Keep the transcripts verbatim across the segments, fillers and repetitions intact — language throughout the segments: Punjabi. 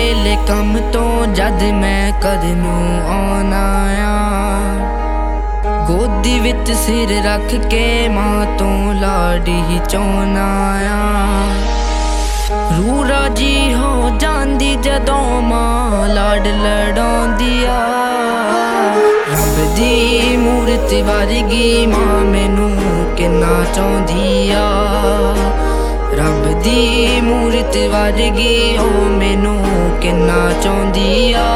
ਵੇਲੇ ਕੰਮ ਤੋਂ ਜਦ ਮੈਂ ਘਰ ਨੂੰ ਆਉਣਾ ਆ, ਗੋਦੀ ਵਿੱਚ ਸਿਰ ਰੱਖ ਕੇ ਮਾਂ ਤੋਂ ਲਾਡੀ ਚਾਹੁੰਦਾ ਆ। ਰੂਹ ਰਾਜੀ ਹੋ ਜਾਂਦੀ ਜਦੋਂ ਮਾਂ ਲਾਡ ਲੜਾਉਂਦੀ ਆ। ਰੱਬ ਦੀ ਮੂਰਤ ਵਰਗੀ ਮਾਂ ਮੈਨੂੰ ਕਿੰਨਾ ਚਾਹੁੰਦੀ ਆ। ਰੱਬ ਦੀ ਮੂਰਤ ਵਰਗੀ ਉਹ ਮੈਨੂੰ ਕਿੰਨਾ ਚਾਹੁੰਦੀ ਆ।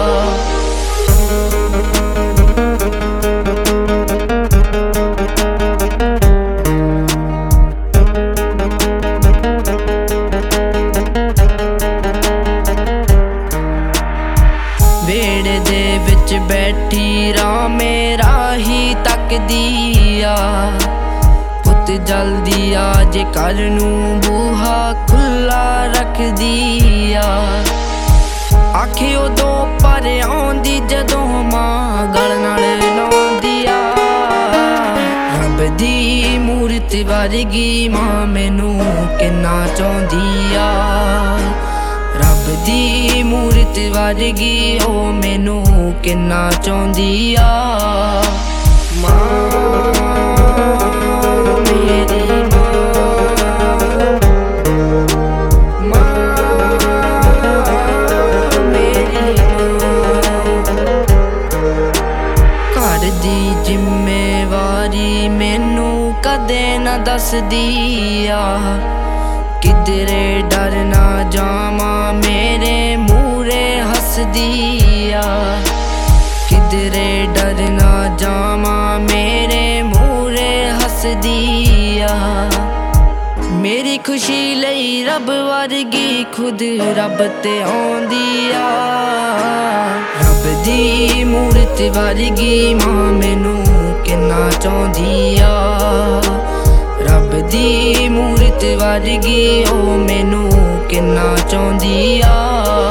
ਵੇੜੇ ਦੇ ਵਿੱਚ ਬੈਠੀ ਰਾਹ ਮੇਰਾ ਹੀ ਤੱਕਦੀ ਆ। ਪੁੱਤ ਜਲਦੀ ਆ ਜੇ ਕੱਲ ਨੂੰ ਬੂਹਾ ਖੁੱਲਾ ਰੱਖਦੀ ਆ। ਆਖੇ ਉਦੋਂ ਪਰ ਆਉਂਦੀ ਜਦੋਂ ਮਾਂ ਗਲ ਨਾਲ ਲਾਉਂਦੀ ਆ। ਰੱਬ ਦੀ ਮੂਰਤ ਵਰਗੀ ਮਾਂ ਮੈਨੂੰ ਕਿੰਨਾ ਚਾਹੁੰਦੀ ਆ। ਰੱਬ ਦੀ ਮੂਰਤ ਵਰਗੀ ਉਹ ਮੈਨੂੰ ਕਿੰਨਾ ਚਾਹੁੰਦੀ ਆ। ਮਾਂ ਮੇਰੀ ਮਾਂ, ਮਾਂ ਮੇਰੀ ਮਾਂ। ਘਰ ਦੀ ਜ਼ਿੰਮੇਵਾਰੀ ਮੈਨੂੰ ਕਦੇ ਨਾ ਦੱਸਦੀ ਆ। ਕਿਧਰੇ ਡਰ ਨਾ ਜਾਵਾਂ ਮੇਰੇ ਮੂਹਰੇ ਹੱਸਦੀ ਆ। ਕਿਧਰੇ ਡਰ ਨਾ ਜਾਵਾਂ ਮੇਰੇ ਮੂਹਰੇ ਹੱਸਦੀ ਆ। ਮੇਰੀ ਖੁਸ਼ੀ ਲਈ ਰੱਬ ਵਰਗੀ ਖੁਦ ਰੱਬ ਤੇ ਆਉਂਦੀ ਆ। ਰੱਬ ਦੀ ਮੂਰਤ ਵਰਗੀ ਮਾਂ ਮੈਨੂੰ ਕਿੰਨਾ ਚਾਹੁੰਦੀ ਆ। ਰੱਬ ਦੀ ਮੂਰਤ ਵਰਗੀ ਉਹ ਮੈਨੂੰ ਕਿੰਨਾ ਚਾਹੁੰਦੀ ਆ।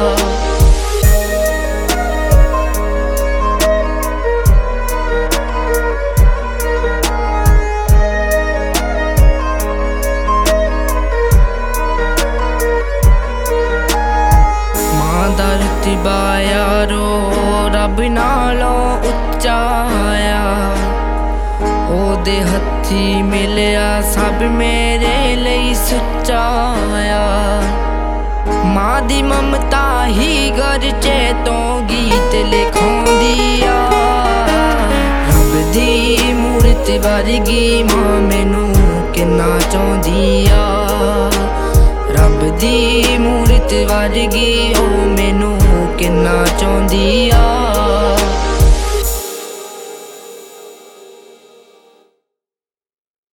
ਮਾਂ ਦਾ ਰੁਤਬਾ ਯਾਰੋ ਰੱਬ ਨਾਲੋਂ ਉੱਚਾ ਆ। ਉਹਦੇ ਹੱਥੀ ਮਿਲਿਆ ਸਭ ਮੇਰੇ ਲਈ ਸੁੱਚਾ ਆ। ਮਾਂ ਦੀ ਮਮਤਾ ਹੀ ਗਰਜੇ ਤੋਂ ਗੀਤ ਲਿਖਾਉਂਦੀ ਆ। ਰੱਬ ਦੀ ਮੂਰਤ ਵਰਗੀ ਮਾਂ ਮੈਨੂੰ ਕਿੰਨਾ ਚਾਹੁੰਦੀ ਆ। ਰੱਬ ਦੀ ਮੂਰਤ ਵਰਗੀ ਉਹ ਮੈਨੂੰ ਕਿੰਨਾ ਚਾਹੁੰਦੀ ਆ।